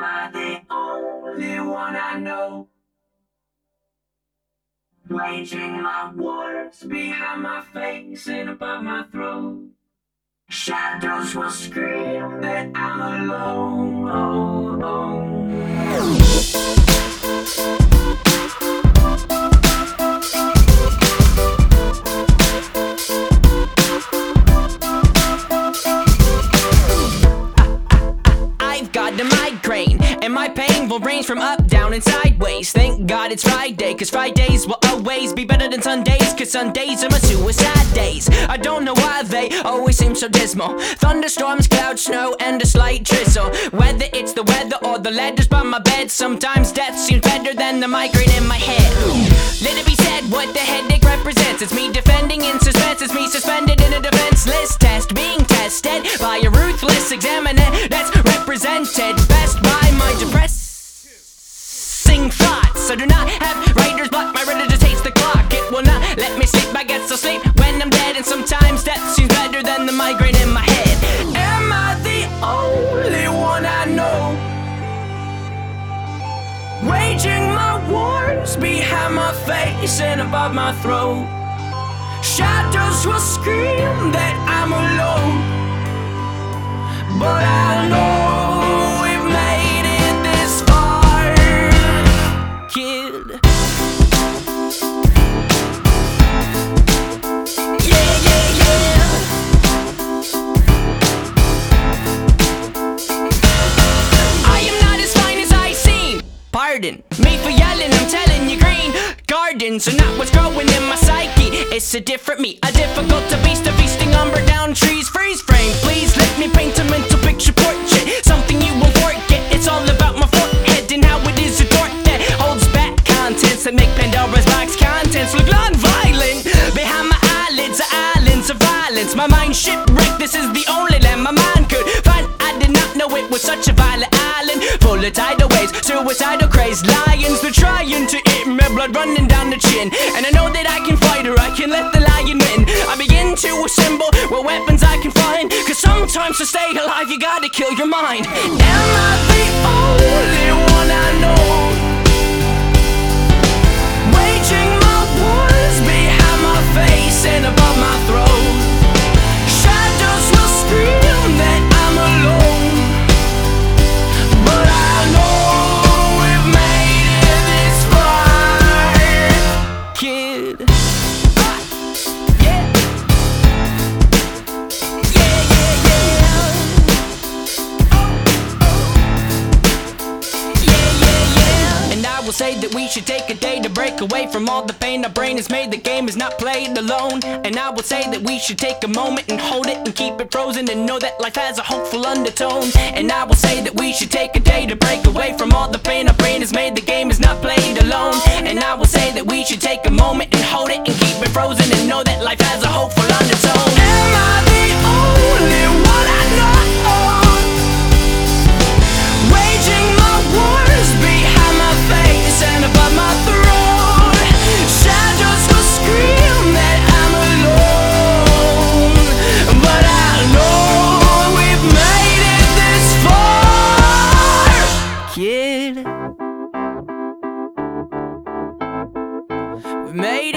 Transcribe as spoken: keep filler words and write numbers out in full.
I the only one I know? Waging my wars behind my face and above my throat. Shadows will scream that I'm alone. Oh, oh. I've got a migraine, and my pain will range from up, down, and sideways. Thank God it's Friday, cause Fridays will always be better than Sundays, cause Sundays are my suicide days. I don't know why they always seem so dismal. Thunderstorms, clouds, snow, and a slight drizzle. Whether it's the weather or the letters by my bed, sometimes death seems better than the migraine in my head. Let it be said what the headache represents. It's me defending in suspense, it's me suspended in a defenseless test, being tested by a ruthless examiner that's represented best by my depressing thoughts. I do not have writer's block, my reader just hates the clock. It will not let me sleep, I guess I'll sleep when I'm dead. And sometimes death seems better than the migraine in my head. Am I the only one I know? Waging my wars behind my face and above my throat. Shadows will scream that I'm alone, but I know we've made it this far, Kid. yeah, yeah, yeah. I am not as fine as I seem. Pardon me for yelling, I'm telling you, green gardens are not what's growing in my psyche. It's a different me, a difficult to beast, a feasting umber down trees. Freeze frame, please let me paint a mental picture portrait, something you won't forget. It's all about my forehead and how it is a door that holds back contents that make Pandora's box contents look non-violent. Behind my eyelids are islands of violence. My mind shipwrecked, this is the only land my mind could find. I did not know it was such a violent island, full of tidal waves, suicidal crazed lions. They're trying to eat me, blood running down the chin. And I know that I can fight or I can let the lion win. I begin to assemble what weapons I can find, cause sometimes to stay alive you gotta kill your mind. Am I the only one I know? Waging my wars behind my face and above my throat. Shadows will scream that I'm alone, but I know we've made it this far, Kid. yeah. Yeah, yeah, yeah. Yeah, yeah, yeah. And I will say that we should take a day to break away from all the pain our brain has made. The game is not played alone. And I will say that we should take a moment and hold it and keep it frozen and know that life has a hopeful undertone. And I will say that we should take a day to break away from all the pain our brain has made. The game is not played alone. And I will say that we should take a moment and hold it and keep it frozen and know that life has a hopeful undertone. Am I the only one I know? Waging my wars behind my face and above my throat. Shadows will scream that I'm alone, but I know we've made it this far, Kid. We made